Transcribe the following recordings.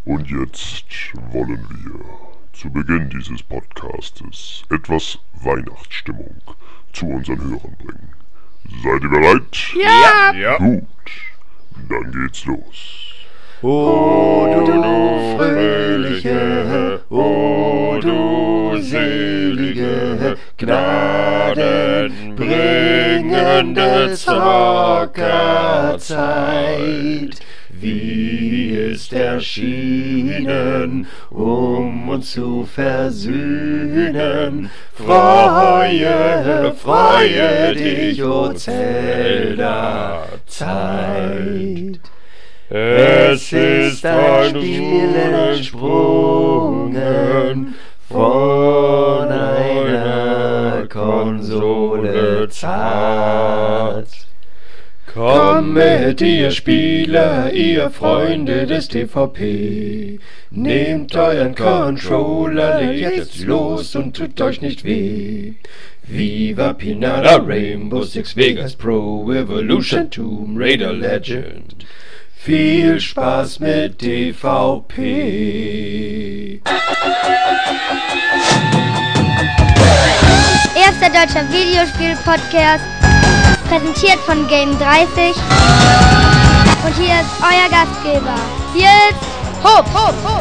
Und jetzt wollen wir zu Beginn dieses Podcastes etwas Weihnachtsstimmung zu unseren Hörern bringen. Seid ihr bereit? Ja! Gut, dann geht's los. O du fröhliche, o du selige, gnadenbringende Zockerzeit, wie ist erschienen, uns zu versöhnen. Freue, freue dich, o Zelda-Zeit. Es ist ein Spiel entsprungen von einer Konsole zart. Kommet, ihr Spieler, ihr Freunde des TVP, nehmt euren Controller, legt jetzt los und tut euch nicht weh. Viva Pinata, Rainbow Six Vegas Pro, Evolution, Tomb Raider Legend. Viel Spaß mit TVP. Erster deutscher Videospiel-Podcast, präsentiert von Game30. Und hier ist euer Gastgeber, jetzt Hopp, Hopp, Hopp.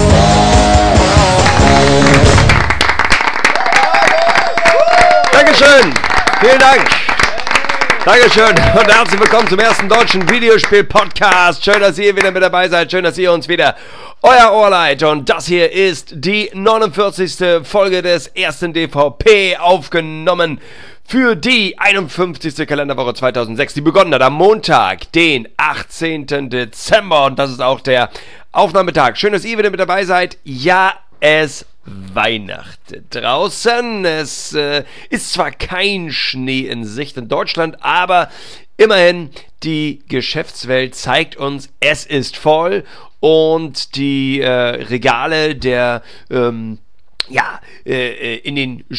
Dankeschön, vielen Dank. Dankeschön und herzlich willkommen zum ersten deutschen Videospiel-Podcast. Schön, dass ihr wieder mit dabei seid. Schön, dass ihr uns wieder euer Ohr leiht. Und das hier ist die 49. Folge des ersten DVP, aufgenommen für die 51. Kalenderwoche 2006, die begonnen hat am Montag, den 18. Dezember. Und das ist auch der Aufnahmetag. Schön, dass ihr wieder mit dabei seid. Ja, es Weihnachten draußen. Es ist zwar kein Schnee in Sicht in Deutschland, aber immerhin die Geschäftswelt zeigt uns, es ist voll und die Regale der in den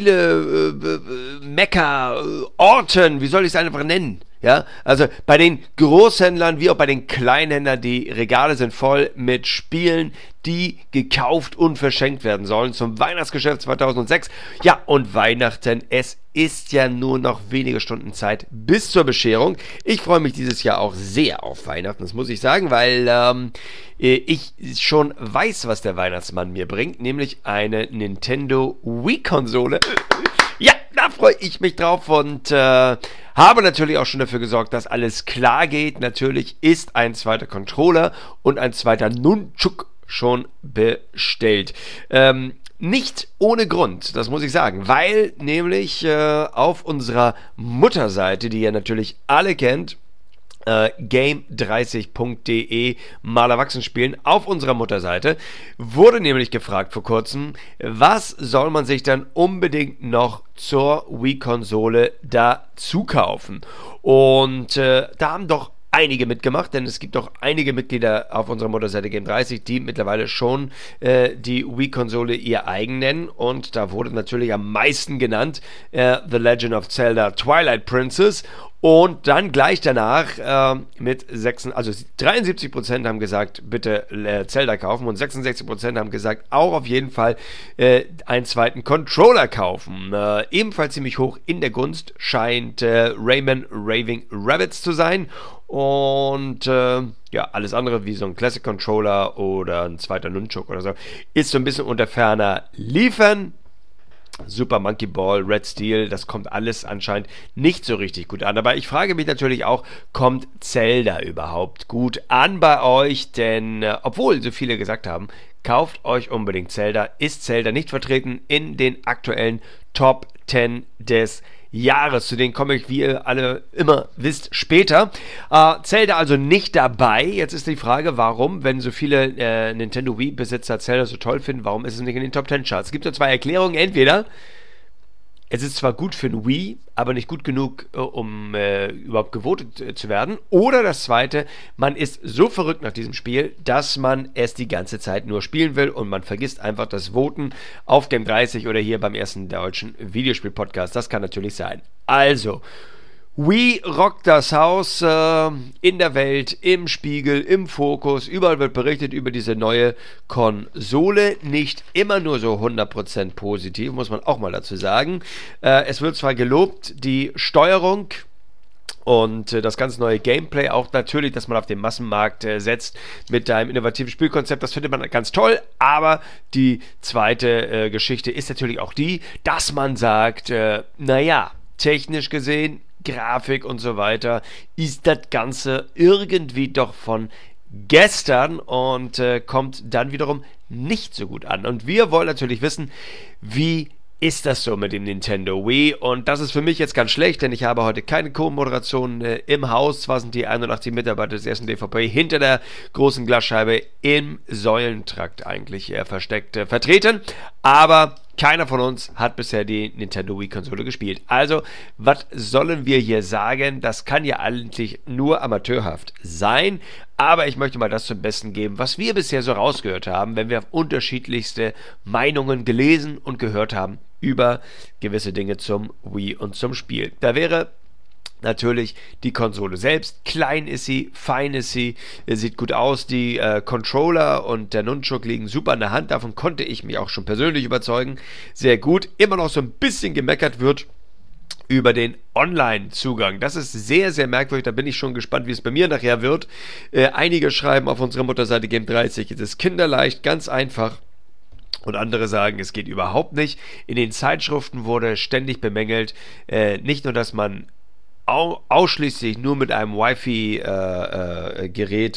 Spiele-Mecker-Orten, wie soll ich es einfach nennen? Ja, also bei den Großhändlern wie auch bei den Kleinhändlern, die Regale sind voll mit Spielen, die gekauft und verschenkt werden sollen zum Weihnachtsgeschäft 2006. Ja, und Weihnachten, es ist ja nur noch wenige Stunden Zeit bis zur Bescherung. Ich freue mich dieses Jahr auch sehr auf Weihnachten, das muss ich sagen, weil ich schon weiß, was der Weihnachtsmann mir bringt, nämlich eine Nintendo Wii-Konsole. Ja, da freue ich mich drauf und habe natürlich auch schon dafür gesorgt, dass alles klar geht. Natürlich ist ein zweiter Controller und ein zweiter Nunchuk schon bestellt. Nicht ohne Grund, das muss ich sagen, weil nämlich auf unserer Mutterseite, die ihr natürlich alle kennt, game30.de mal erwachsen spielen, auf unserer Mutterseite wurde nämlich gefragt vor kurzem, was soll man sich dann unbedingt noch zur Wii-Konsole dazu kaufen? Und da haben doch einige mitgemacht, denn es gibt auch einige Mitglieder auf unserer Mutterseite Game30, die mittlerweile schon die Wii-Konsole ihr eigen nennen, und da wurde natürlich am meisten genannt The Legend of Zelda Twilight Princess. Und dann gleich danach mit 73% haben gesagt, bitte Zelda kaufen, und 66% haben gesagt, auch auf jeden Fall einen zweiten Controller kaufen. Ebenfalls ziemlich hoch in der Gunst scheint Rayman Raving Rabbids zu sein. Und alles andere wie so ein Classic Controller oder ein zweiter Nunchuk oder so ist so ein bisschen unter ferner Liefen. Super Monkey Ball, Red Steel, das kommt alles anscheinend nicht so richtig gut an. Aber ich frage mich natürlich auch, kommt Zelda überhaupt gut an bei euch? Denn obwohl so viele gesagt haben, kauft euch unbedingt Zelda, ist Zelda nicht vertreten in den aktuellen Top 10 des Jahres. Zu denen komme ich, wie ihr alle immer wisst, später. Zelda also nicht dabei. Jetzt ist die Frage, warum, wenn so viele Nintendo Wii-Besitzer Zelda so toll finden, warum ist es nicht in den Top 10 Charts? Es gibt nur zwei Erklärungen. Entweder es ist zwar gut für ein Wii, aber nicht gut genug, um überhaupt gewotet zu werden. Oder das zweite, man ist so verrückt nach diesem Spiel, dass man es die ganze Zeit nur spielen will und man vergisst einfach das Voten auf Game30 oder hier beim ersten deutschen Videospiel-Podcast. Das kann natürlich sein. Also, Wii rockt das Haus in der Welt, im Spiegel, im Fokus. Überall wird berichtet über diese neue Konsole. Nicht immer nur so 100% positiv, muss man auch mal dazu sagen. Es wird zwar gelobt, die Steuerung und das ganz neue Gameplay, auch natürlich, dass man auf den Massenmarkt setzt mit einem innovativen Spielkonzept, das findet man ganz toll, aber die zweite Geschichte ist natürlich auch die, dass man sagt, naja, technisch gesehen, Grafik und so weiter, ist das Ganze irgendwie doch von gestern und kommt dann wiederum nicht so gut an. Und wir wollen natürlich wissen, wie ist das so mit dem Nintendo Wii? Und das ist für mich jetzt ganz schlecht, denn ich habe heute keine Co-Moderation im Haus. Zwar sind die 81 Mitarbeiter des ersten DVP hinter der großen Glasscheibe im Säulentrakt eigentlich versteckt vertreten, aber keiner von uns hat bisher die Nintendo Wii-Konsole gespielt. Also, was sollen wir hier sagen? Das kann ja eigentlich nur amateurhaft sein. Aber ich möchte mal das zum Besten geben, was wir bisher so rausgehört haben, wenn wir unterschiedlichste Meinungen gelesen und gehört haben über gewisse Dinge zum Wii und zum Spiel. Da wäre natürlich die Konsole selbst. Klein ist sie, fein ist sie, sieht gut aus. Die Controller und der Nunchuk liegen super an der Hand. Davon konnte ich mich auch schon persönlich überzeugen. Sehr gut. Immer noch so ein bisschen gemeckert wird über den Online-Zugang. Das ist sehr, sehr merkwürdig. Da bin ich schon gespannt, wie es bei mir nachher wird. Einige schreiben auf unserer Mutterseite Game30, es ist kinderleicht, ganz einfach. Und andere sagen, es geht überhaupt nicht. In den Zeitschriften wurde ständig bemängelt, nicht nur, dass man ausschließlich nur mit einem Wi-Fi-Gerät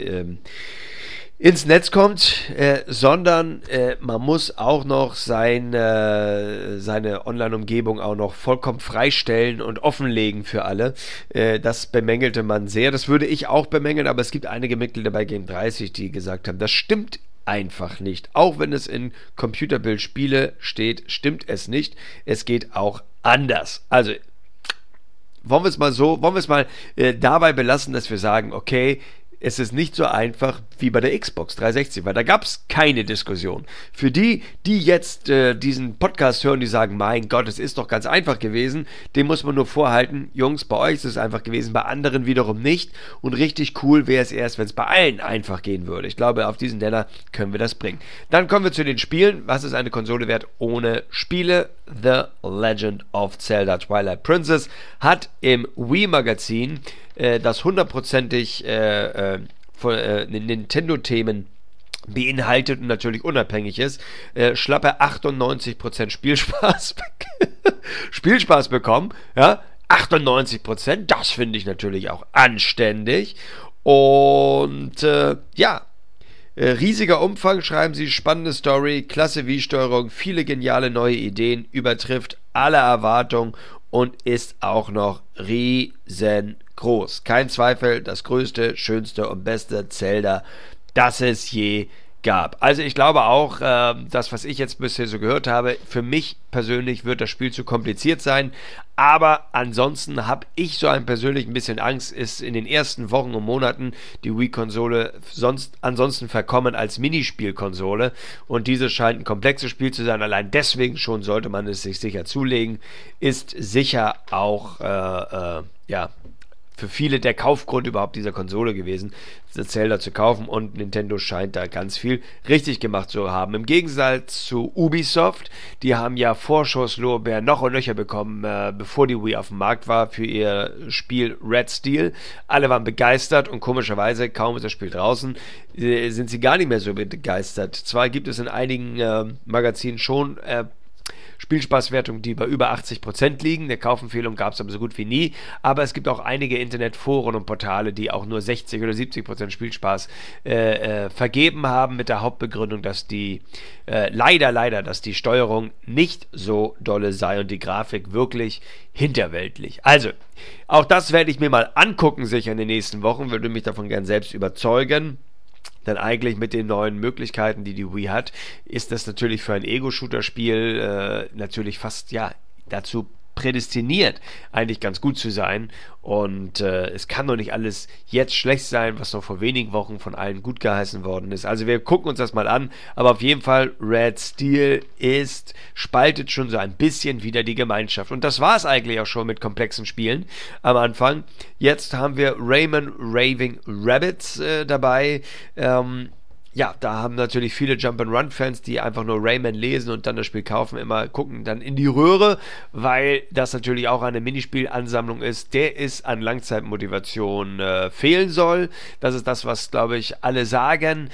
ins Netz kommt, sondern man muss auch noch seine Online-Umgebung auch noch vollkommen freistellen und offenlegen für alle. Das bemängelte man sehr. Das würde ich auch bemängeln, aber es gibt einige Mitglieder bei Game30, die gesagt haben, das stimmt einfach nicht. Auch wenn es in Computerbildspiele steht, stimmt es nicht. Es geht auch anders. Also wollen wir es mal dabei belassen, dass wir sagen, okay, es ist nicht so einfach wie bei der Xbox 360, weil da gab es keine Diskussion. Für die jetzt diesen Podcast hören, die sagen, mein Gott, es ist doch ganz einfach gewesen, dem muss man nur vorhalten, Jungs, bei euch ist es einfach gewesen, bei anderen wiederum nicht. Und richtig cool wäre es erst, wenn es bei allen einfach gehen würde. Ich glaube, auf diesen Nenner können wir das bringen. Dann kommen wir zu den Spielen. Was ist eine Konsole wert ohne Spiele? The Legend of Zelda Twilight Princess hat im Wii-Magazin das hundertprozentig von Nintendo-Themen beinhaltet und natürlich unabhängig ist, schlappe 98% Spielspaß bekommen, ja, 98%, das finde ich natürlich auch anständig und riesiger Umfang, schreiben sie, spannende Story, klasse Wii-Steuerung, viele geniale neue Ideen, übertrifft alle Erwartungen und ist auch noch riesengroß. Kein Zweifel, das größte, schönste und beste Zelda, das es je gab. Also ich glaube auch, das, was ich jetzt bisher so gehört habe, für mich persönlich wird das Spiel zu kompliziert sein, aber ansonsten habe ich so persönlich ein bisschen Angst, ist in den ersten Wochen und Monaten die Wii-Konsole ansonsten verkommen als Minispielkonsole und diese scheint ein komplexes Spiel zu sein, allein deswegen schon sollte man es sich sicher zulegen, ist sicher auch, für viele der Kaufgrund überhaupt dieser Konsole gewesen, das Zelda zu kaufen und Nintendo scheint da ganz viel richtig gemacht zu haben. Im Gegensatz zu Ubisoft, die haben ja Vorschusslorbeeren noch und nöcher bekommen, bevor die Wii auf dem Markt war für ihr Spiel Red Steel. Alle waren begeistert und komischerweise, kaum ist das Spiel draußen, sind sie gar nicht mehr so begeistert. Zwar gibt es in einigen Magazinen schon Spielspaßwertungen, die bei über 80% liegen. Eine Kaufempfehlung gab es aber so gut wie nie. Aber es gibt auch einige Internetforen und Portale, die auch nur 60 oder 70% Spielspaß vergeben haben, mit der Hauptbegründung, dass die dass die Steuerung nicht so dolle sei und die Grafik wirklich hinterweltlich. Also, auch das werde ich mir mal angucken, sicher in den nächsten Wochen, würde mich davon gern selbst überzeugen. Denn eigentlich mit den neuen Möglichkeiten, die die Wii hat, ist das natürlich für ein Ego-Shooter-Spiel natürlich fast, dazu prädestiniert, eigentlich ganz gut zu sein. Und es kann doch nicht alles jetzt schlecht sein, was noch vor wenigen Wochen von allen gut geheißen worden ist. Also wir gucken uns das mal an. Aber auf jeden Fall, Red Steel spaltet schon so ein bisschen wieder die Gemeinschaft. Und das war es eigentlich auch schon mit komplexen Spielen am Anfang. Jetzt haben wir Rayman Raving Rabbids dabei. Ja, da haben natürlich viele Jump-and-Run-Fans, die einfach nur Rayman lesen und dann das Spiel kaufen, immer gucken dann in die Röhre, weil das natürlich auch eine Minispielansammlung ist, der es an Langzeitmotivation fehlen soll. Das ist das, was, glaube ich, alle sagen.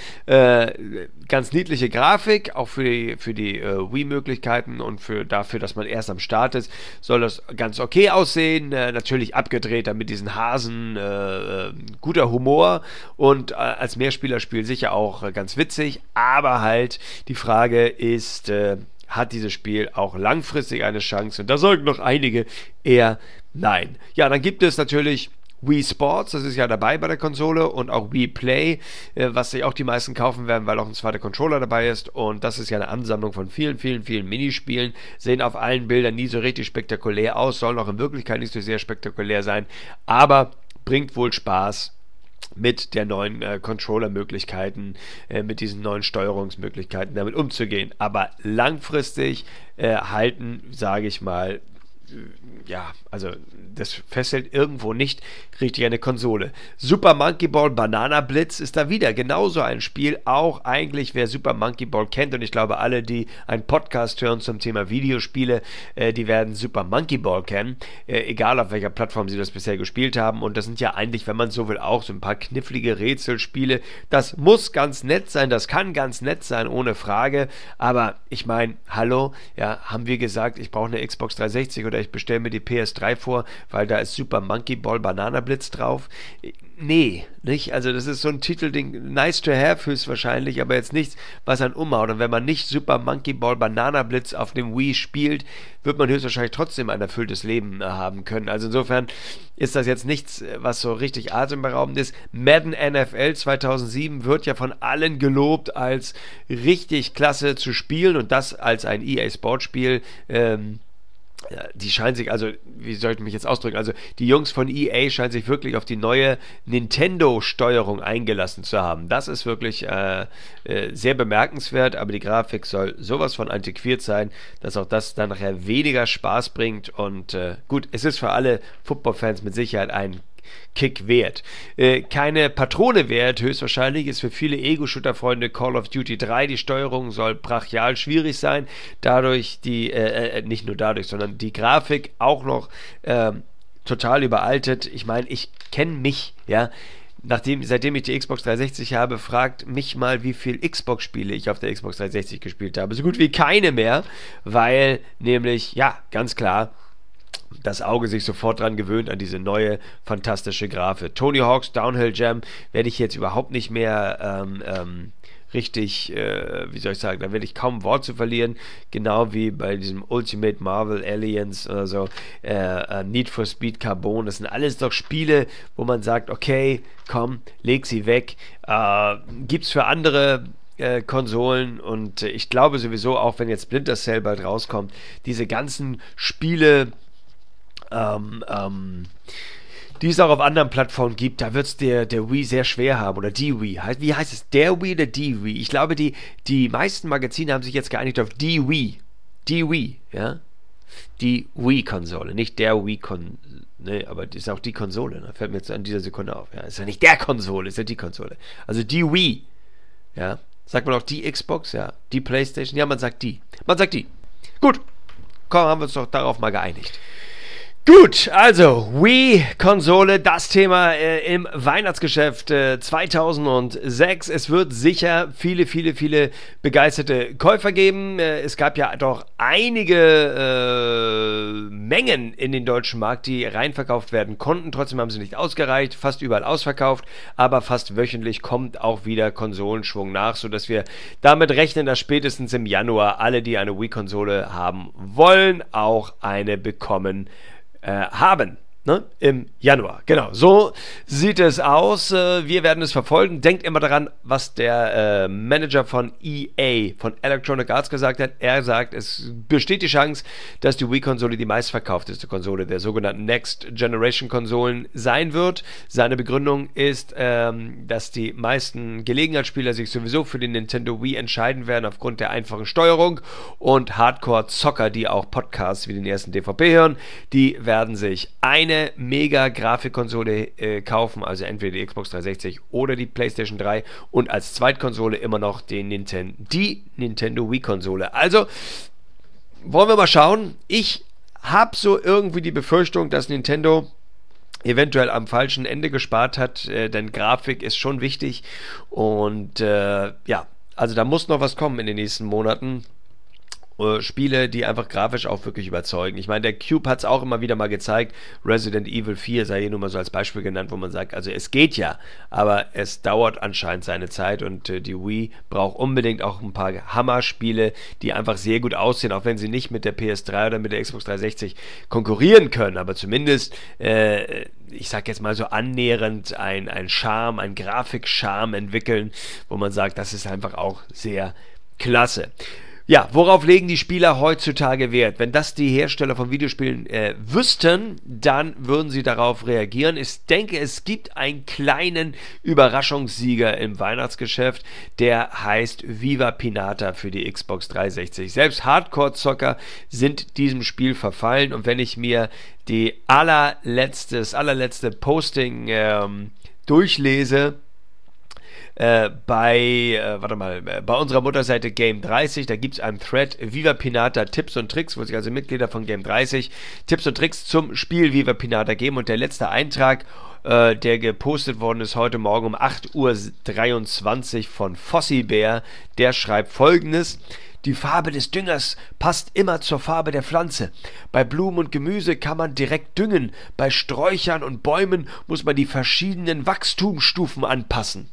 Ganz niedliche Grafik, auch für die Wii-Möglichkeiten und dafür, dass man erst am Start ist, soll das ganz okay aussehen. Natürlich abgedreht, mit diesen Hasen, guter Humor und als Mehrspielerspiel sicher auch ganz witzig, aber halt die Frage ist, hat dieses Spiel auch langfristig eine Chance? Und da sagen noch einige eher nein. Ja, dann gibt es natürlich Wii Sports, das ist ja dabei bei der Konsole, und auch Wii Play, was sich auch die meisten kaufen werden, weil auch ein zweiter Controller dabei ist, und das ist ja eine Ansammlung von vielen, vielen, vielen Minispielen, sehen auf allen Bildern nie so richtig spektakulär aus, sollen auch in Wirklichkeit nicht so sehr spektakulär sein, aber bringt wohl Spaß mit der neuen Controller-Möglichkeiten, mit diesen neuen Steuerungsmöglichkeiten damit umzugehen. Aber langfristig halten, sage ich mal, ja, also das festhält irgendwo nicht richtig eine Konsole. Super Monkey Ball Banana Blitz ist da wieder genauso ein Spiel, auch eigentlich wer Super Monkey Ball kennt, und ich glaube alle, die einen Podcast hören zum Thema Videospiele, die werden Super Monkey Ball kennen, egal auf welcher Plattform sie das bisher gespielt haben, und das sind ja eigentlich, wenn man so will, auch so ein paar knifflige Rätselspiele. Das muss ganz nett sein, das kann ganz nett sein, ohne Frage, aber ich meine, hallo, ja, haben wir gesagt, ich brauche eine Xbox 360 oder ich bestelle mir die PS3 vor, weil da ist Super Monkey Ball Banana Blitz drauf. Nee, nicht? Also das ist so ein Titelding, nice to have höchstwahrscheinlich, aber jetzt nichts, was einen umhaut. Und wenn man nicht Super Monkey Ball Banana Blitz auf dem Wii spielt, wird man höchstwahrscheinlich trotzdem ein erfülltes Leben haben können. Also insofern ist das jetzt nichts, was so richtig atemberaubend ist. Madden NFL 2007 wird ja von allen gelobt als richtig klasse zu spielen, und das als ein EA Sportspiel. Die scheinen sich, also, wie soll ich mich jetzt ausdrücken, also die Jungs von EA scheinen sich wirklich auf die neue Nintendo-Steuerung eingelassen zu haben. Das ist wirklich sehr bemerkenswert, aber die Grafik soll sowas von antiquiert sein, dass auch das dann nachher weniger Spaß bringt, und gut, es ist für alle Football-Fans mit Sicherheit ein Kick wert. Keine Patrone wert, höchstwahrscheinlich, ist für viele Ego-Shooter-Freunde Call of Duty 3. Die Steuerung soll brachial schwierig sein, dadurch nicht nur dadurch, sondern die Grafik auch noch total überaltet. Ich meine, ich kenne mich, ja, seitdem ich die Xbox 360 habe, fragt mich mal, wie viel Xbox-Spiele ich auf der Xbox 360 gespielt habe. So gut wie keine mehr, weil nämlich, ja, ganz klar, das Auge sich sofort dran gewöhnt an diese neue, fantastische Grafik. Tony Hawk's Downhill Jam werde ich jetzt überhaupt nicht mehr richtig, wie soll ich sagen, da werde ich kaum ein Wort zu verlieren, genau wie bei diesem Ultimate Marvel Aliens oder so, Need for Speed Carbon, das sind alles doch Spiele, wo man sagt, okay, komm, leg sie weg, gibt's für andere Konsolen, und ich glaube sowieso, auch wenn jetzt Splinter Cell bald rauskommt, diese ganzen Spiele, die es auch auf anderen Plattformen gibt, da wird es der Wii sehr schwer haben, oder die Wii. Wie heißt es? Der Wii oder die Wii? Ich glaube, die meisten Magazine haben sich jetzt geeinigt auf die Wii. Die Wii, ja? Die Wii-Konsole, nicht der Wii-Konsole, ne, aber das ist auch die Konsole, ne? Fällt mir jetzt an dieser Sekunde auf. Ja, ist ja nicht der Konsole, ist ja die Konsole. Also die Wii, ja? Sagt man auch die Xbox, ja? Die Playstation, ja, man sagt die. Man sagt die. Gut, komm, haben wir uns doch darauf mal geeinigt. Gut, also Wii-Konsole, das Thema im Weihnachtsgeschäft 2006. Es wird sicher viele, viele, viele begeisterte Käufer geben. Es gab ja doch einige Mengen in den deutschen Markt, die reinverkauft werden konnten. Trotzdem haben sie nicht ausgereicht, fast überall ausverkauft. Aber fast wöchentlich kommt auch wieder Konsolenschwung nach, sodass wir damit rechnen, dass spätestens im Januar alle, die eine Wii-Konsole haben wollen, auch eine bekommen haben. Ne? Im Januar. Genau, so sieht es aus. Wir werden es verfolgen. Denkt immer daran, was der Manager von EA, von Electronic Arts gesagt hat. Er sagt, es besteht die Chance, dass die Wii-Konsole die meistverkaufteste Konsole der sogenannten Next-Generation-Konsolen sein wird. Seine Begründung ist, dass die meisten Gelegenheitsspieler sich sowieso für den Nintendo Wii entscheiden werden aufgrund der einfachen Steuerung, und Hardcore-Zocker, die auch Podcasts wie den ersten DVP hören, die werden sich eine Mega-Grafikkonsole kaufen, also entweder die Xbox 360 oder die PlayStation 3, und als Zweitkonsole immer noch die Nintendo Wii-Konsole. Also wollen wir mal schauen. Ich habe so irgendwie die Befürchtung, dass Nintendo eventuell am falschen Ende gespart hat, denn Grafik ist schon wichtig, und also da muss noch was kommen in den nächsten Monaten. Spiele, die einfach grafisch auch wirklich überzeugen. Ich meine, der Cube hat es auch immer wieder mal gezeigt. Resident Evil 4 sei hier nur mal so als Beispiel genannt, wo man sagt, also es geht ja, aber es dauert anscheinend seine Zeit, und die Wii braucht unbedingt auch ein paar Hammer-Spiele, die einfach sehr gut aussehen, auch wenn sie nicht mit der PS3 oder mit der Xbox 360 konkurrieren können, aber zumindest ich sag jetzt mal so annähernd ein Charme, ein Grafikcharme entwickeln, wo man sagt, das ist einfach auch sehr klasse. Ja, worauf legen die Spieler heutzutage Wert? Wenn das die Hersteller von Videospielen wüssten, dann würden sie darauf reagieren. Ich denke, es gibt einen kleinen Überraschungssieger im Weihnachtsgeschäft, der heißt Viva Pinata für die Xbox 360. Selbst Hardcore-Zocker sind diesem Spiel verfallen, und wenn ich mir das allerletzte Posting durchlese, bei unserer Mutterseite Game 30, da gibt es einen Thread Viva Pinata Tipps und Tricks, wo sich also Mitglieder von Game 30 Tipps und Tricks zum Spiel Viva Pinata geben, und der letzte Eintrag, der gepostet worden ist heute Morgen um 8:23 Uhr von Fossibär, der schreibt Folgendes: Die Farbe des Düngers passt immer zur Farbe der Pflanze. Bei Blumen und Gemüse kann man direkt düngen, bei Sträuchern und Bäumen muss man die verschiedenen Wachstumsstufen anpassen.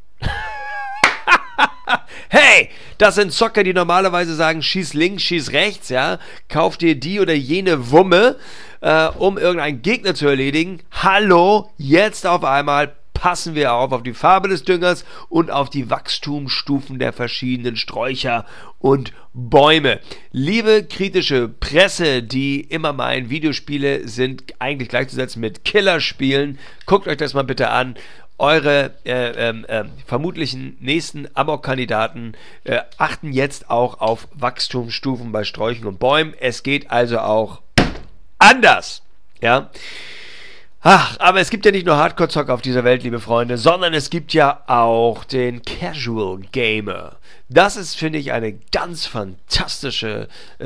Hey, das sind Zocker, die normalerweise sagen, schieß links, schieß rechts, ja, kauf dir die oder jene Wumme, um irgendeinen Gegner zu erledigen. Hallo, jetzt auf einmal passen wir auf die Farbe des Düngers und auf die Wachstumsstufen der verschiedenen Sträucher und Bäume. Liebe kritische Presse, die immer meinen, Videospiele sind eigentlich gleichzusetzen mit Killerspielen, guckt euch das mal bitte an. Eure vermutlichen nächsten Amok-Kandidaten achten jetzt auch auf Wachstumsstufen bei Sträuchen und Bäumen. Es geht also auch anders. Ja. Ach, aber es gibt ja nicht nur Hardcore-Zocker auf dieser Welt, liebe Freunde, sondern es gibt ja auch den Casual Gamer. Das ist, finde ich, ein ganz fantastisches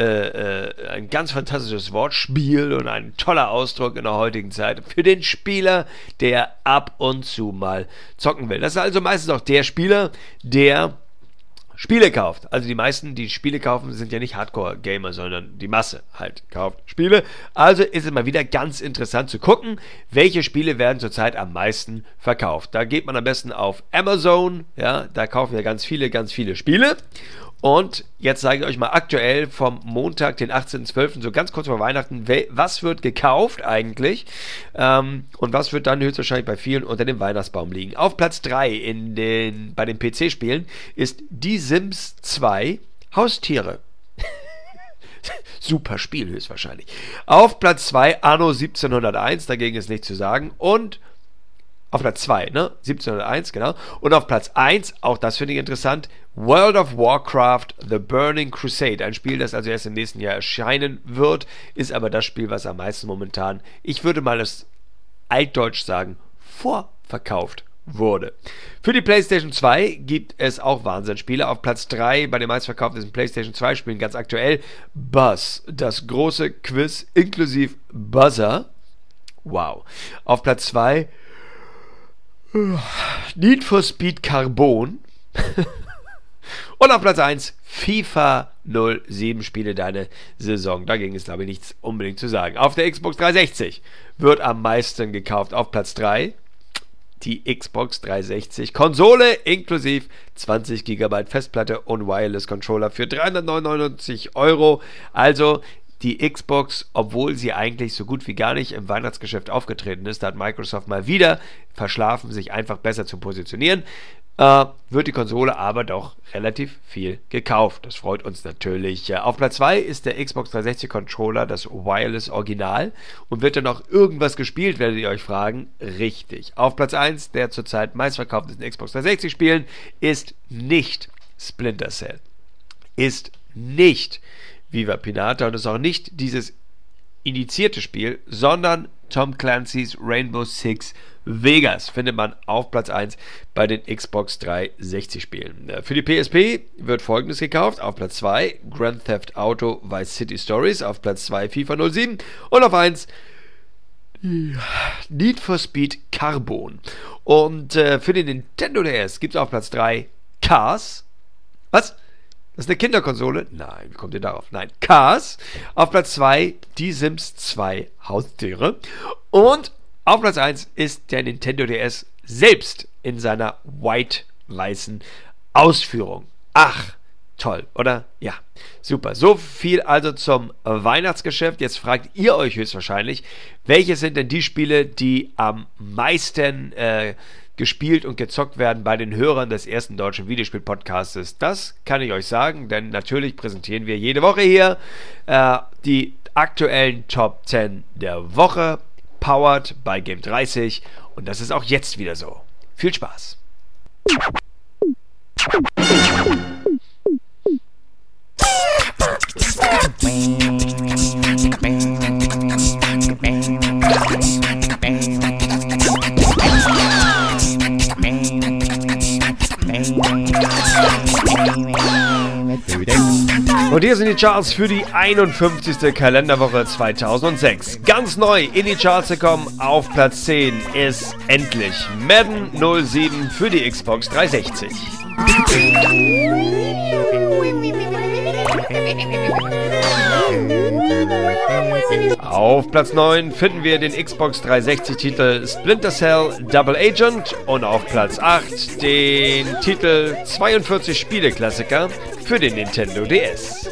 Wortspiel und ein toller Ausdruck in der heutigen Zeit für den Spieler, der ab und zu mal zocken will. Das ist also meistens auch der Spieler, der Spiele kauft. Also die meisten, die Spiele kaufen, sind ja nicht Hardcore-Gamer, sondern die Masse halt kauft Spiele. Also ist es mal wieder ganz interessant zu gucken, welche Spiele werden zurzeit am meisten verkauft. Da geht man am besten auf Amazon, ja, da kaufen ja ganz viele Spiele. Und jetzt sage ich euch mal aktuell vom Montag, den 18.12., so ganz kurz vor Weihnachten, was wird gekauft eigentlich und was wird dann höchstwahrscheinlich bei vielen unter dem Weihnachtsbaum liegen. Auf Platz 3 bei den PC-Spielen ist Die Sims 2 Haustiere. Super Spiel höchstwahrscheinlich. Auf Platz 2 Anno 1701, dagegen ist nichts zu sagen, und auf Platz 2, ne? 1701, genau. Und auf Platz 1, auch das finde ich interessant, World of Warcraft The Burning Crusade. Ein Spiel, das also erst im nächsten Jahr erscheinen wird, ist aber das Spiel, was am meisten momentan, ich würde mal das altdeutsch sagen, vorverkauft wurde. Für die PlayStation 2 gibt es auch Wahnsinnsspiele. Auf Platz 3 bei den meistverkauften PlayStation 2 Spielen ganz aktuell Buzz, das große Quiz inklusive Buzzer. Wow. Auf Platz 2 Need for Speed Carbon. Und auf Platz 1 FIFA 07, spiele deine Saison. Dagegen ist, glaube ich, nichts unbedingt zu sagen. Auf der Xbox 360 wird am meisten gekauft. Auf Platz 3 die Xbox 360 Konsole inklusive 20 GB Festplatte und Wireless Controller für 399 €. Also die Xbox, obwohl sie eigentlich so gut wie gar nicht im Weihnachtsgeschäft aufgetreten ist, da hat Microsoft mal wieder verschlafen, sich einfach besser zu positionieren, wird die Konsole aber doch relativ viel gekauft. Das freut uns natürlich. Auf Platz 2 ist der Xbox 360 Controller, das Wireless Original. Und wird da noch irgendwas gespielt, werdet ihr euch fragen? Richtig. Auf Platz 1 der zurzeit meistverkauftesten Xbox 360 Spielen ist nicht Splinter Cell. Ist nicht Viva Pinata und ist auch nicht dieses indizierte Spiel, sondern Tom Clancy's Rainbow Six Vegas findet man auf Platz 1 bei den Xbox 360 Spielen. Für die PSP wird folgendes gekauft: auf Platz 2 Grand Theft Auto Vice City Stories, auf Platz 2 FIFA 07 und auf 1 Need for Speed Carbon. Und für den Nintendo DS gibt es auf Platz 3 Cars. Was? Das ist eine Kinderkonsole? Nein, wie kommt ihr darauf? Nein, Cars. Auf Platz 2 die Sims 2 Haustiere. Und auf Platz 1 ist der Nintendo DS selbst in seiner white-weißen Ausführung. Ach, toll, oder? Ja, super. So viel also zum Weihnachtsgeschäft. Jetzt fragt ihr euch höchstwahrscheinlich, welche sind denn die Spiele, die am meisten gespielt und gezockt werden bei den Hörern des ersten deutschen Videospiel-Podcastes. Das kann ich euch sagen, denn natürlich präsentieren wir jede Woche hier die aktuellen Top 10 der Woche, powered by Game 30, und das ist auch jetzt wieder so. Viel Spaß! Und hier sind die Charts für die 51. Kalenderwoche 2006. Ganz neu in die Charts gekommen, auf Platz 10 ist endlich Madden 07 für die Xbox 360. Auf Platz 9 finden wir den Xbox 360-Titel Splinter Cell Double Agent und auf Platz 8 den Titel 42 Spiele-Klassiker für den Nintendo DS.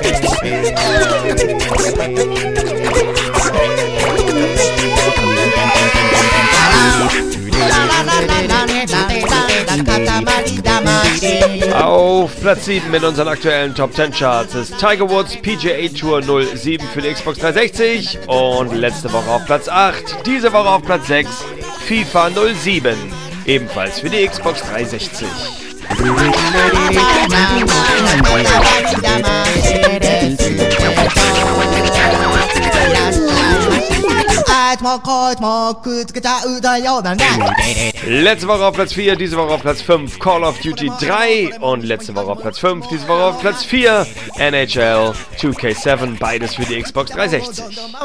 Auf Platz 7 in unseren aktuellen Top 10 Charts ist Tiger Woods PGA Tour 07 für die Xbox 360 und letzte Woche auf Platz 8, diese Woche auf Platz 6 FIFA 07, ebenfalls für die Xbox 360. Letzte Woche auf Platz 4, diese Woche auf Platz 5 Call of Duty 3 und letzte Woche auf Platz 5, diese Woche auf Platz 4 NHL 2K7, beides für die Xbox 360.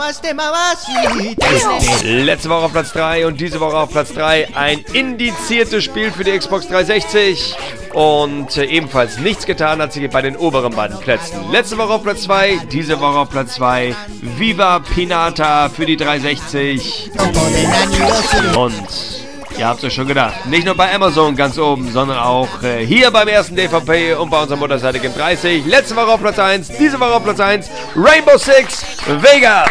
Letzte Woche auf Platz 3 und diese Woche auf Platz 3 ein indiziertes Spiel für die Xbox 360 und ebenfalls nichts getan hat sich bei den oberen beiden Plätzen. Letzte Woche auf Platz 2, diese Woche auf Platz 2 Viva Pinata für die 360 und ihr habt euch schon gedacht, nicht nur bei Amazon ganz oben, sondern auch hier beim ersten DVP und bei unserer Mutterseite Game 30. Letzte Woche auf Platz 1, diese Woche auf Platz 1 Rainbow Six Vegas.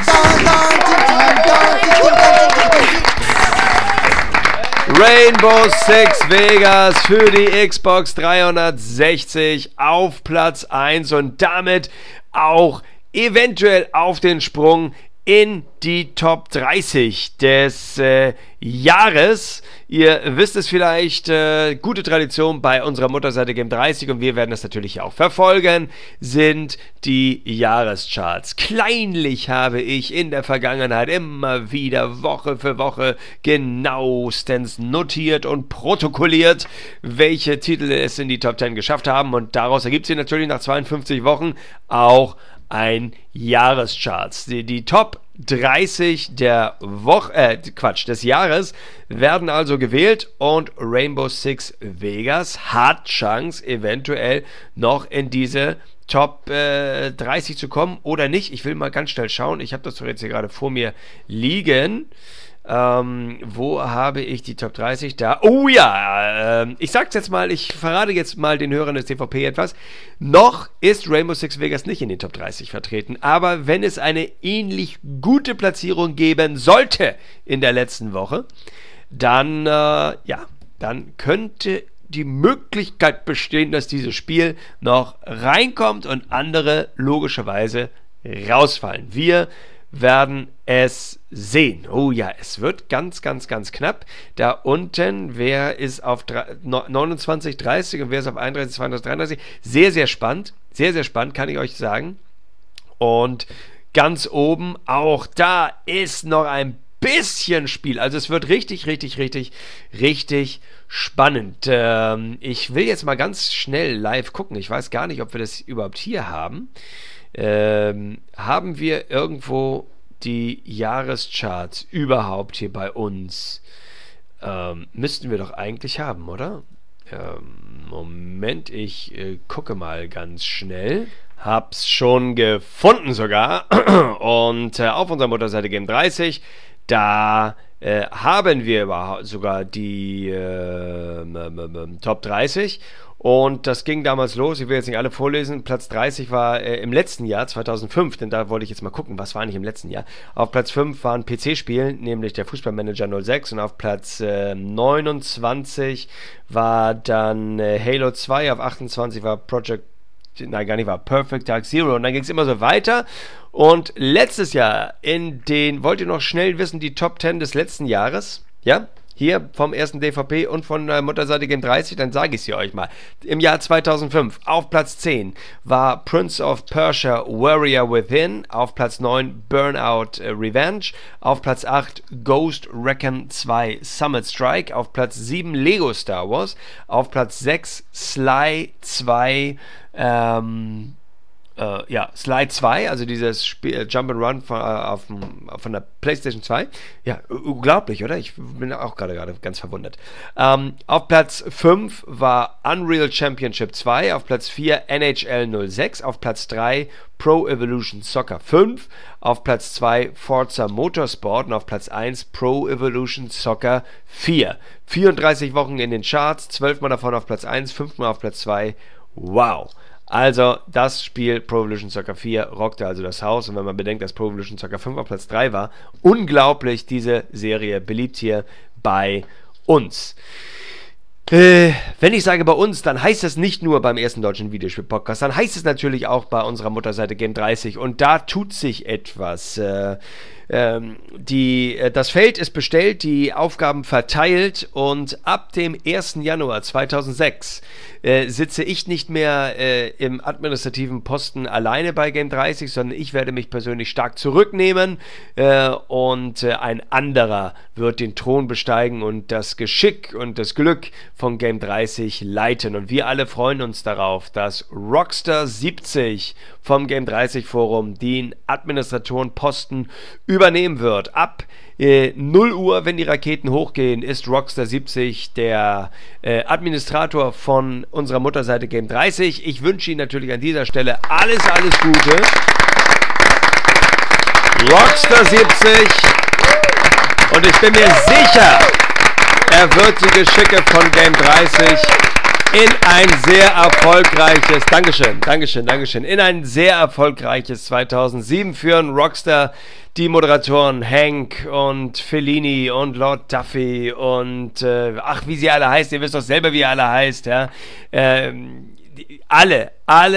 Rainbow Six Vegas für die Xbox 360 auf Platz 1 und damit auch eventuell auf den Sprung in die Top 30 des Jahres. Ihr wisst es vielleicht, gute Tradition bei unserer Mutterseite Game 30 und wir werden das natürlich auch verfolgen, sind die Jahrescharts. Kleinlich habe ich in der Vergangenheit immer wieder Woche für Woche genauestens notiert und protokolliert, welche Titel es in die Top 10 geschafft haben und daraus ergibt sich natürlich nach 52 Wochen auch ein Jahrescharts. Die Top 30 der Woche, des Jahres werden also gewählt und Rainbow Six Vegas hat Chance, eventuell noch in diese Top 30 zu kommen oder nicht. Ich will mal ganz schnell schauen. Ich habe das doch jetzt hier gerade vor mir liegen. Wo habe ich die Top 30 da? Oh ja, ich sag's jetzt mal, ich verrate jetzt mal den Hörern des DVP etwas. Noch ist Rainbow Six Vegas nicht in den Top 30 vertreten, aber wenn es eine ähnlich gute Platzierung geben sollte in der letzten Woche, dann könnte die Möglichkeit bestehen, dass dieses Spiel noch reinkommt und andere logischerweise rausfallen. Wir werden es sehen. Oh ja, es wird ganz, ganz, ganz knapp. Da unten, wer ist auf 29, 30 und wer ist auf 31, 32, 33. Sehr, sehr spannend. Sehr, sehr spannend, kann ich euch sagen. Und ganz oben, auch da ist noch ein bisschen Spiel. Also es wird richtig, richtig, richtig, richtig spannend. Ich will jetzt mal ganz schnell live gucken. Ich weiß gar nicht, ob wir das überhaupt hier haben. Haben wir irgendwo die Jahrescharts überhaupt hier bei uns? Müssten wir doch eigentlich haben, oder? Moment, ich gucke mal ganz schnell. Hab's schon gefunden sogar. Und auf unserer Mutterseite Game 30, da haben wir sogar die Top 30. Und das ging damals los, ich will jetzt nicht alle vorlesen, Platz 30 war im letzten Jahr, 2005, denn da wollte ich jetzt mal gucken, was war nicht im letzten Jahr. Auf Platz 5 war ein PC-Spiel, nämlich der Fußballmanager 06, und auf Platz 29 war dann Halo 2, auf 28 war Perfect Dark Zero, und dann ging es immer so weiter. Und letztes Jahr wollt ihr noch schnell wissen, die Top 10 des letzten Jahres, ja? Hier vom ersten DVP und von der Mutterseite Game 30, dann sage ich es euch mal. Im Jahr 2005 auf Platz 10 war Prince of Persia Warrior Within, auf Platz 9 Burnout Revenge, auf Platz 8 Ghost Recon 2 Summit Strike, auf Platz 7 Lego Star Wars, auf Platz 6 Sly 2, Sly 2, also dieses Spiel, Jump'n'Run von der PlayStation 2. Ja, unglaublich, oder? Ich bin auch gerade ganz verwundert. Auf Platz 5 war Unreal Championship 2, auf Platz 4 NHL 06, auf Platz 3 Pro Evolution Soccer 5, auf Platz 2 Forza Motorsport und auf Platz 1 Pro Evolution Soccer 4. 34 Wochen in den Charts, 12 Mal davon auf Platz 1, 5 Mal auf Platz 2. Wow! Also, das Spiel Pro Evolution Soccer 4 rockte also das Haus. Und wenn man bedenkt, dass Pro Evolution Soccer 5 auf Platz 3 war, unglaublich, diese Serie beliebt hier bei uns. Wenn ich sage bei uns, dann heißt es nicht nur beim ersten deutschen Videospiel-Podcast, dann heißt es natürlich auch bei unserer Mutterseite Game 30. Und da tut sich etwas. Das Feld ist bestellt, die Aufgaben verteilt, und ab dem 1. Januar 2006 sitze ich nicht mehr im administrativen Posten alleine bei Game 30, sondern ich werde mich persönlich stark zurücknehmen und ein anderer wird den Thron besteigen und das Geschick und das Glück von Game 30 leiten. Und wir alle freuen uns darauf, dass Rockstar 70 vom Game 30 Forum den Administratorenposten übernehmen wird. Ab 0 Uhr, wenn die Raketen hochgehen, ist Rockstar 70 der Administrator von unserer Mutterseite Game 30. Ich wünsche Ihnen natürlich an dieser Stelle alles Gute. Rockstar 70. Und ich bin mir sicher, er wird die Geschicke von Game 30 in ein sehr erfolgreiches, in ein sehr erfolgreiches 2007 führen. Rockstar, die Moderatoren Hank und Fellini und Lord Duffy und wie sie alle heißen, ihr wisst doch selber, wie ihr alle heißt, ja. Alle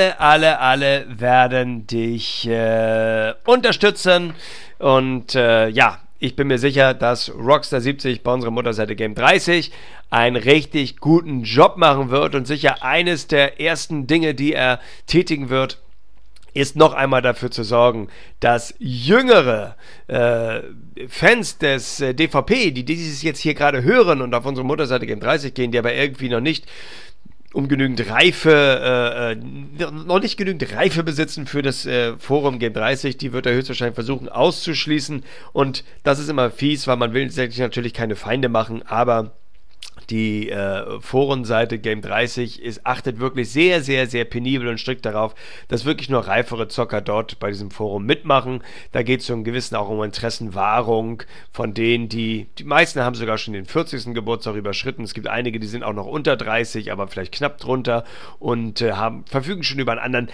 werden dich unterstützen und ich bin mir sicher, dass Rockstar 70 bei unserer Mutterseite Game 30 einen richtig guten Job machen wird, und sicher eines der ersten Dinge, die er tätigen wird, ist noch einmal dafür zu sorgen, dass jüngere Fans des DVP, die dieses jetzt hier gerade hören und auf unsere Mutterseite Game 30 gehen, die aber irgendwie noch nicht genügend Reife besitzen für das Forum Game 30, die wird er höchstwahrscheinlich versuchen auszuschließen, und das ist immer fies, weil man will sich natürlich keine Feinde machen, aber Die Forenseite Game30 achtet wirklich sehr, sehr, sehr penibel und strikt darauf, dass wirklich nur reifere Zocker dort bei diesem Forum mitmachen. Da geht es so im Gewissen auch um Interessenwahrung von denen, die meisten haben sogar schon den 40. Geburtstag überschritten. Es gibt einige, die sind auch noch unter 30, aber vielleicht knapp drunter und verfügen schon über einen anderen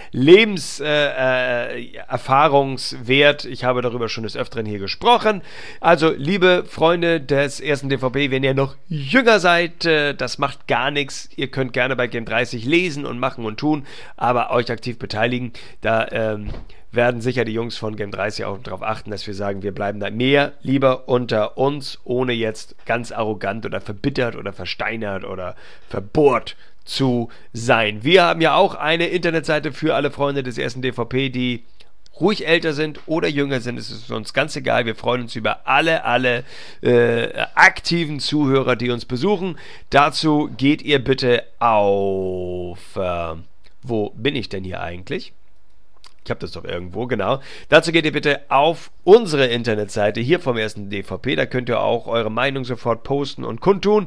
Lebenserfahrungswert. Ich habe darüber schon des Öfteren hier gesprochen. Also, liebe Freunde des ersten DVP, wenn ihr noch jünger seid, das macht gar nichts. Ihr könnt gerne bei Game30 lesen und machen und tun, aber euch aktiv beteiligen. Da werden sicher die Jungs von Game30 auch darauf achten, dass wir sagen, wir bleiben da lieber unter uns, ohne jetzt ganz arrogant oder verbittert oder versteinert oder verbohrt zu sein. Wir haben ja auch eine Internetseite für alle Freunde des ersten DVP, die ruhig älter sind oder jünger sind, es ist uns ganz egal. Wir freuen uns über alle aktiven Zuhörer, die uns besuchen. Dazu geht ihr bitte auf... wo bin ich denn hier eigentlich? Ich habe das doch irgendwo, genau. Dazu geht ihr bitte auf unsere Internetseite hier vom ersten DVP. Da könnt ihr auch eure Meinung sofort posten und kundtun.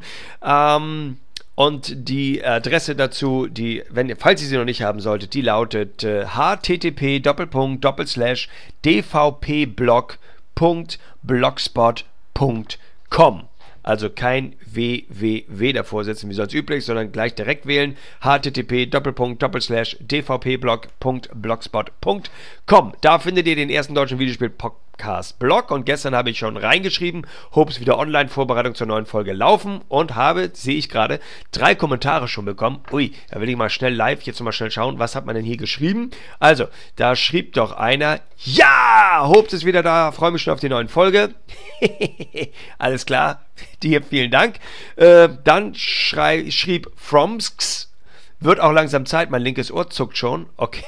Und die Adresse dazu, falls ihr sie noch nicht haben solltet, die lautet http://dvpblog.blogspot.com. Also kein www davor setzen wie sonst üblich, sondern gleich direkt wählen. http://dvpblog.blogspot.com. Da findet ihr den ersten deutschen Videospiel-Podcast-Blog. Und gestern habe ich schon reingeschrieben, Hopes wieder Online-Vorbereitung zur neuen Folge laufen und sehe ich gerade, 3 Kommentare schon bekommen. Ui, da will ich mal schnell live jetzt mal schnell schauen, was hat man denn hier geschrieben? Also, da schrieb doch einer, ja, Hopes ist wieder da, freue mich schon auf die neue Folge. Alles klar, dir vielen Dank. Dann schrieb Fromsks, wird auch langsam Zeit, mein linkes Ohr zuckt schon. Okay.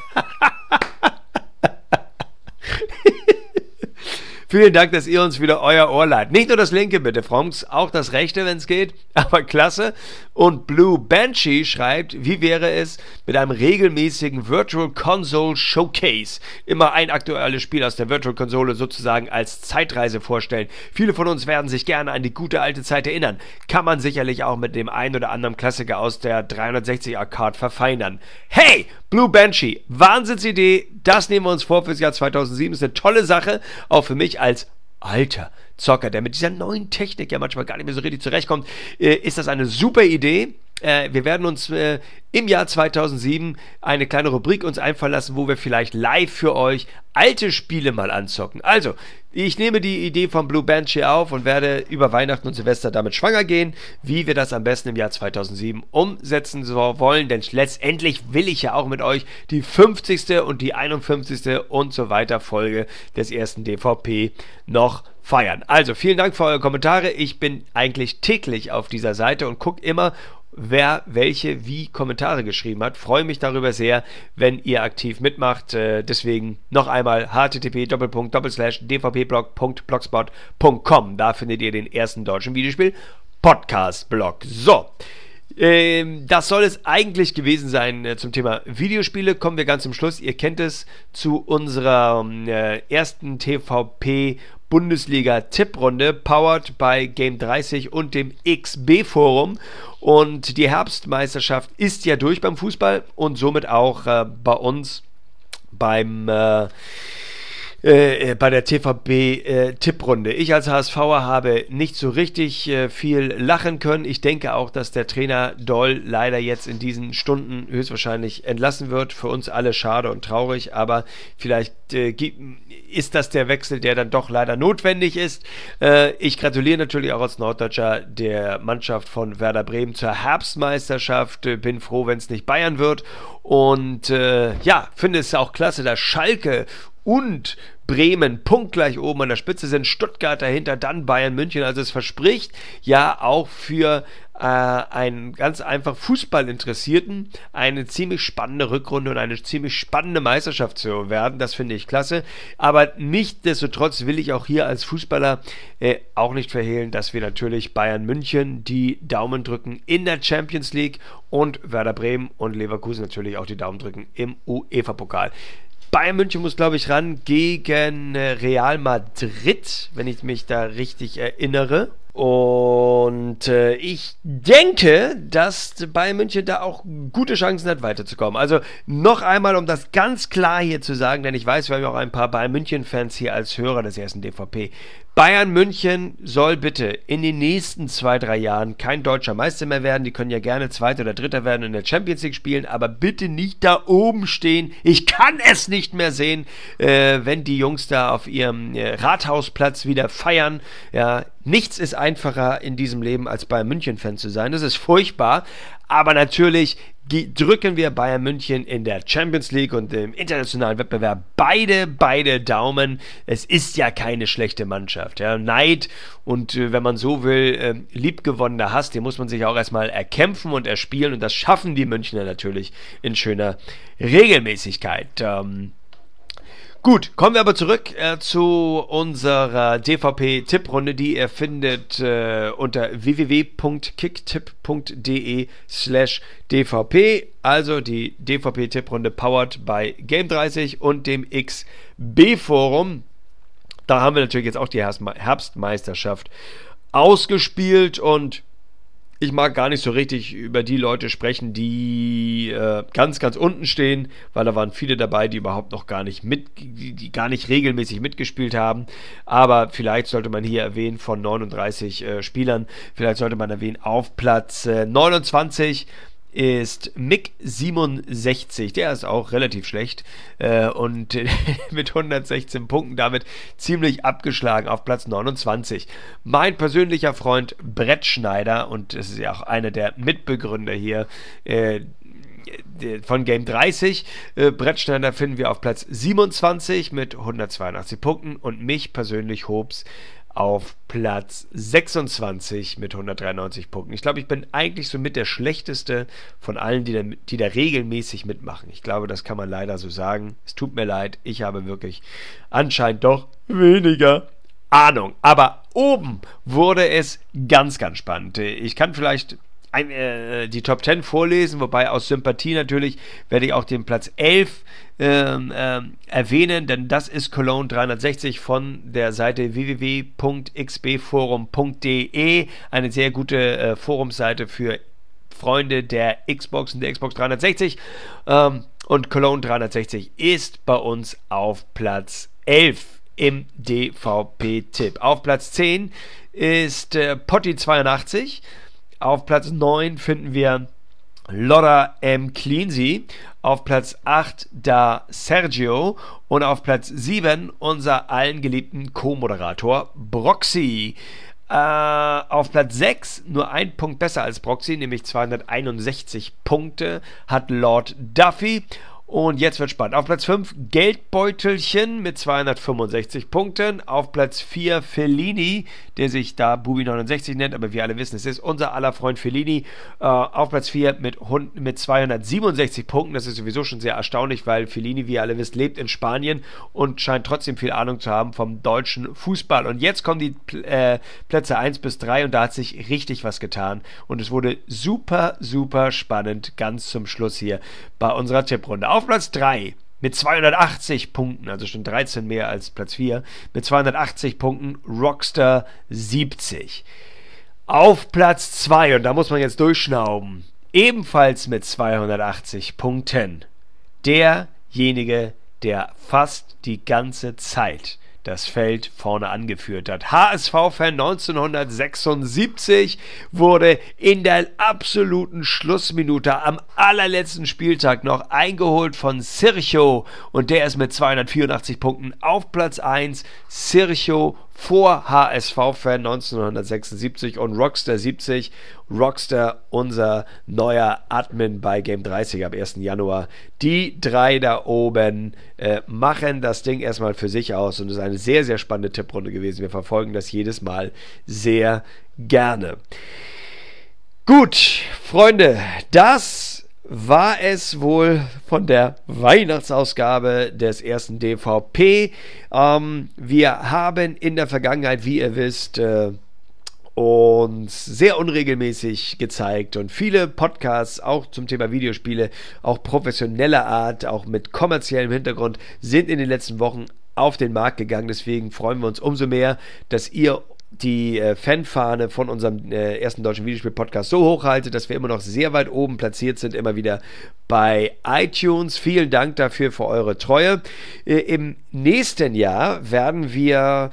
Vielen Dank, dass ihr uns wieder euer Ohr leiht. Nicht nur das linke, bitte, Fromks, auch das rechte, wenn es geht. Aber klasse. Und Blue Banshee schreibt, wie wäre es mit einem regelmäßigen Virtual Console Showcase? Immer ein aktuelles Spiel aus der Virtual Konsole sozusagen als Zeitreise vorstellen. Viele von uns werden sich gerne an die gute alte Zeit erinnern. Kann man sicherlich auch mit dem ein oder anderen Klassiker aus der 360 Arcade verfeinern. Hey, Blue Banshee, Wahnsinnsidee. Das nehmen wir uns vor fürs Jahr 2007. Ist eine tolle Sache, auch für mich als alter Zocker, der mit dieser neuen Technik ja manchmal gar nicht mehr so richtig zurechtkommt, ist das eine super Idee. Wir werden uns im Jahr 2007 eine kleine Rubrik uns einfallen lassen, wo wir vielleicht live für euch alte Spiele mal anzocken. Also, ich nehme die Idee von Blue Banshee auf und werde über Weihnachten und Silvester damit schwanger gehen, wie wir das am besten im Jahr 2007 umsetzen wollen, denn letztendlich will ich ja auch mit euch die 50. und die 51. und so weiter Folge des ersten DVP noch feiern. Also, vielen Dank für eure Kommentare. Ich bin eigentlich täglich auf dieser Seite und gucke immer, wer wie Kommentare geschrieben hat. Freue mich darüber sehr, wenn ihr aktiv mitmacht. Deswegen noch einmal http://dvpblog.blogspot.com. Da findet ihr den ersten deutschen Videospiel-Podcast-Blog. So, das soll es eigentlich gewesen sein zum Thema Videospiele. Kommen wir ganz zum Schluss. Ihr kennt es zu unserer ersten TVP Bundesliga-Tipprunde, powered by Game30 und dem XB-Forum. Und die Herbstmeisterschaft ist ja durch beim Fußball und somit auch bei uns bei der TVP-Tipprunde. Ich als HSVer habe nicht so richtig viel lachen können. Ich denke auch, dass der Trainer Doll leider jetzt in diesen Stunden höchstwahrscheinlich entlassen wird. Für uns alle schade und traurig, aber vielleicht ist das der Wechsel, der dann doch leider notwendig ist. Ich gratuliere natürlich auch als Norddeutscher der Mannschaft von Werder Bremen zur Herbstmeisterschaft. Bin froh, wenn es nicht Bayern wird. Und finde es auch klasse, dass Schalke und Bremen punktgleich oben an der Spitze sind, Stuttgart dahinter, dann Bayern München. Also es verspricht ja auch für einen ganz einfach Fußballinteressierten eine ziemlich spannende Rückrunde und eine ziemlich spannende Meisterschaft zu werden. Das finde ich klasse. Aber nichtsdestotrotz will ich auch hier als Fußballer auch nicht verhehlen, dass wir natürlich Bayern München die Daumen drücken in der Champions League und Werder Bremen und Leverkusen natürlich auch die Daumen drücken im UEFA-Pokal. Bayern München muss, glaube ich, ran gegen Real Madrid, wenn ich mich da richtig erinnere. Und ich denke, dass Bayern München da auch gute Chancen hat, weiterzukommen. Also noch einmal, um das ganz klar hier zu sagen, denn ich weiß, wir haben ja auch ein paar Bayern München-Fans hier als Hörer des ersten DVP. Bayern München soll bitte in den nächsten 2-3 Jahren kein deutscher Meister mehr werden. Die können ja gerne Zweiter oder Dritter werden und in der Champions League spielen, aber bitte nicht da oben stehen. Ich kann es nicht mehr sehen, wenn die Jungs da auf ihrem Rathausplatz wieder feiern. Ja, nichts ist einfacher in diesem Leben, als Bayern München-Fan zu sein. Das ist furchtbar, aber natürlich drücken wir Bayern München in der Champions League und im internationalen Wettbewerb beide Daumen. Es ist ja keine schlechte Mannschaft. Ja. Neid und, wenn man so will, liebgewonnener Hass, den muss man sich auch erstmal erkämpfen und erspielen und das schaffen die Münchner natürlich in schöner Regelmäßigkeit. Gut, kommen wir aber zurück zu unserer DVP-Tipprunde, die ihr findet unter www.kicktipp.de/DVP, also die DVP-Tipprunde powered by Game30 und dem XB-Forum. Da haben wir natürlich jetzt auch die Herbstmeisterschaft ausgespielt und ich mag gar nicht so richtig über die Leute sprechen, die ganz unten stehen, weil da waren viele dabei, die überhaupt noch gar nicht die gar nicht regelmäßig mitgespielt haben. Aber vielleicht sollte man hier erwähnen von 39 Spielern, vielleicht sollte man erwähnen, auf Platz 29 ist Mick67, der ist auch relativ schlecht und mit 116 Punkten damit ziemlich abgeschlagen auf Platz 29. Mein persönlicher Freund Brett Schneider, und das ist ja auch einer der Mitbegründer hier von Game30, Brett Schneider finden wir auf Platz 27 mit 182 Punkten und mich persönlich Hobbs auf Platz 26 mit 193 Punkten. Ich glaube, ich bin eigentlich so mit der schlechteste von allen, die da regelmäßig mitmachen. Ich glaube, das kann man leider so sagen. Es tut mir leid, ich habe wirklich anscheinend doch weniger Ahnung. Aber oben wurde es ganz spannend. Ich kann vielleicht die Top 10 vorlesen, wobei aus Sympathie natürlich werde ich auch den Platz 11 erwähnen, denn das ist Cologne 360 von der Seite www.xbforum.de, eine sehr gute Forumsseite für Freunde der Xbox und der Xbox 360, und Cologne 360 ist bei uns auf Platz 11 im DVP-Tipp. Auf Platz 10 ist Potti82. Auf Platz 9 finden wir Lodder M. Cleansey. Auf Platz 8 da Sergio. Und auf Platz 7 unser allen geliebten Co-Moderator Broxy. Auf Platz 6 nur ein Punkt besser als Broxy, nämlich 261 Punkte hat Lord Duffy. Und jetzt wird spannend. Auf Platz 5 Geldbeutelchen mit 265 Punkten. Auf Platz 4 Fellini, der sich da Bubi69 nennt, aber wir alle wissen, es ist unser aller Freund Fellini. Auf Platz 4 mit 267 Punkten. Das ist sowieso schon sehr erstaunlich, weil Fellini, wie ihr alle wisst, lebt in Spanien und scheint trotzdem viel Ahnung zu haben vom deutschen Fußball. Und jetzt kommen die Plätze 1 bis 3 und da hat sich richtig was getan. Und es wurde super spannend ganz zum Schluss hier bei unserer Tipprunde. Auf Platz 3 mit 280 Punkten, also schon 13 mehr als Platz 4, mit 280 Punkten Rockstar 70. Auf Platz 2, und da muss man jetzt durchschnauben, ebenfalls mit 280 Punkten, derjenige, der fast die ganze Zeit das Feld vorne angeführt hat. HSV-Fan 1976 wurde in der absoluten Schlussminute am allerletzten Spieltag noch eingeholt von Sergio und der ist mit 284 Punkten auf Platz 1. Sergio vor HSV-Fan 1976 und Rockstar 70. Rockstar, unser neuer Admin bei Game30 ab 1. Januar. Die drei da oben machen das Ding erstmal für sich aus und es ist eine sehr spannende Tipprunde gewesen. Wir verfolgen das jedes Mal sehr gerne. Gut, Freunde, das war es wohl von der Weihnachtsausgabe des ersten DVP. Wir haben in der Vergangenheit, wie ihr wisst, uns sehr unregelmäßig gezeigt und viele Podcasts auch zum Thema Videospiele, auch professioneller Art, auch mit kommerziellem Hintergrund, sind in den letzten Wochen auf den Markt gegangen. Deswegen freuen wir uns umso mehr, dass ihr die Fanfahne von unserem ersten deutschen Videospiel-Podcast so hochhalte, dass wir immer noch sehr weit oben platziert sind, immer wieder bei iTunes. Vielen Dank dafür für eure Treue. Im nächsten Jahr werden wir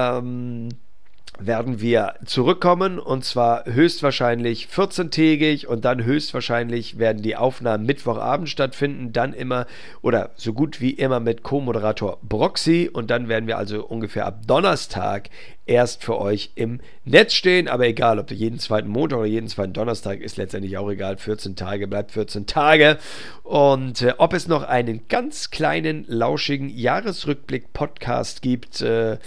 zurückkommen, und zwar höchstwahrscheinlich 14-tägig, und dann höchstwahrscheinlich werden die Aufnahmen Mittwochabend stattfinden, dann immer oder so gut wie immer mit Co-Moderator Broxy, und dann werden wir also ungefähr ab Donnerstag erst für euch im Netz stehen, aber egal, ob jeden zweiten Montag oder jeden zweiten Donnerstag, ist letztendlich auch egal, 14 Tage bleibt 14 Tage. Und ob es noch einen ganz kleinen, lauschigen Jahresrückblick-Podcast gibt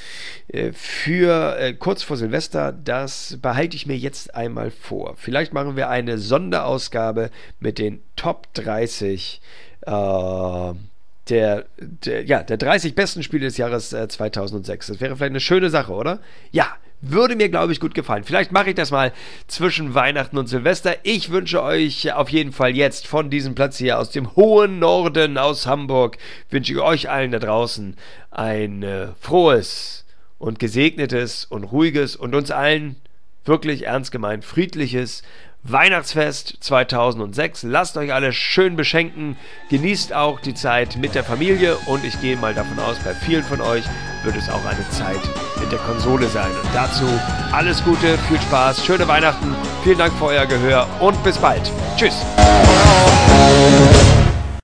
für kurz vor Silvester, das behalte ich mir jetzt einmal vor. Vielleicht machen wir eine Sonderausgabe mit den Top 30 der 30 besten Spiele des Jahres 2006. Das wäre vielleicht eine schöne Sache, oder? Ja, würde mir, glaube ich, gut gefallen. Vielleicht mache ich das mal zwischen Weihnachten und Silvester. Ich wünsche euch auf jeden Fall jetzt von diesem Platz hier aus dem hohen Norden, aus Hamburg, wünsche ich euch allen da draußen ein frohes und gesegnetes und ruhiges und uns allen wirklich ernst gemeint friedliches Weihnachtsfest 2006. Lasst euch alle schön beschenken. Genießt auch die Zeit mit der Familie, und ich gehe mal davon aus, bei vielen von euch wird es auch eine Zeit mit der Konsole sein. Und dazu alles Gute, viel Spaß, schöne Weihnachten, vielen Dank für euer Gehör und bis bald. Tschüss.